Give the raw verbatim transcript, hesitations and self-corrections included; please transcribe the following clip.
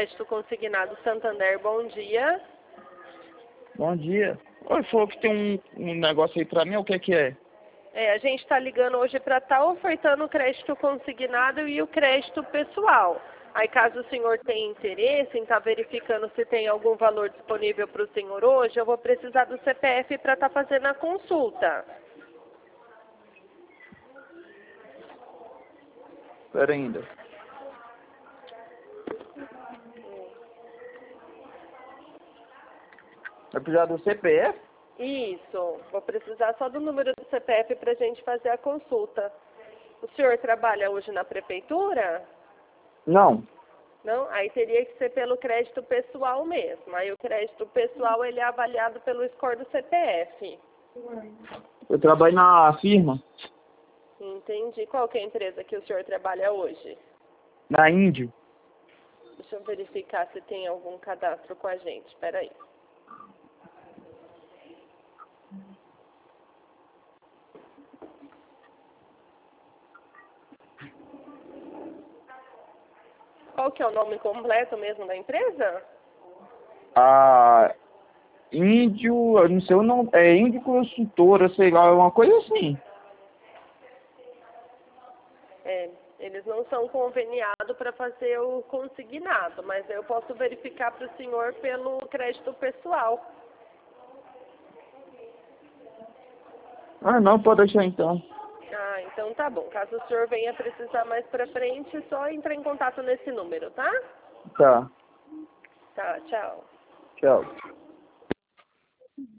Crédito Consignado Santander, bom dia. Bom dia. Oi, falou que tem um, um negócio aí pra mim, o que que é? É, a gente está ligando hoje para estar ofertando o crédito consignado e o crédito pessoal. Aí, caso o senhor tenha interesse em estar verificando se tem algum valor disponível para o senhor hoje, eu vou precisar do C P F para estar fazendo a consulta. Pera ainda. Vai precisar do C P F? Isso, vou precisar só do número do C P F para a gente fazer a consulta. O senhor trabalha hoje na prefeitura? Não. Não? Aí teria que ser pelo crédito pessoal mesmo. Aí o crédito pessoal ele é avaliado pelo score do C P F. Eu trabalho na firma. Entendi. Qual que é a empresa que o senhor trabalha hoje? Na Índio. Deixa eu verificar se tem algum cadastro com a gente. Espera aí. Qual que é o nome completo mesmo da empresa? A Índio, eu não sei o nome, é Índio Consultora, sei lá, uma coisa assim. É, eles não são conveniados para fazer o consignado, mas eu posso verificar para o senhor pelo crédito pessoal. Ah, não, pode deixar então. Ah, então tá bom. Caso o senhor venha precisar mais pra frente, é só entrar em contato nesse número, tá? Tá, Tá, tchau. tchau.